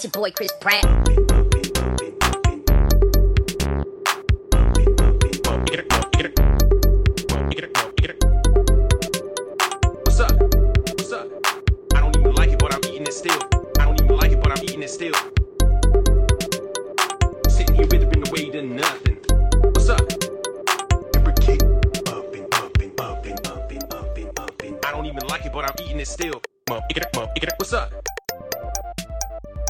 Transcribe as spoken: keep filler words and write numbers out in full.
It's your boy Chris Brown. What's up? What's up? I don't even like it, but I'm eating it still. I don't even like it, but I'm eating it still. Sitting here withering away to nothing. What's up? Every kick, upping, upping, upping, upping, upping, upping. I don't even like it, but I'm eating it still. What's up?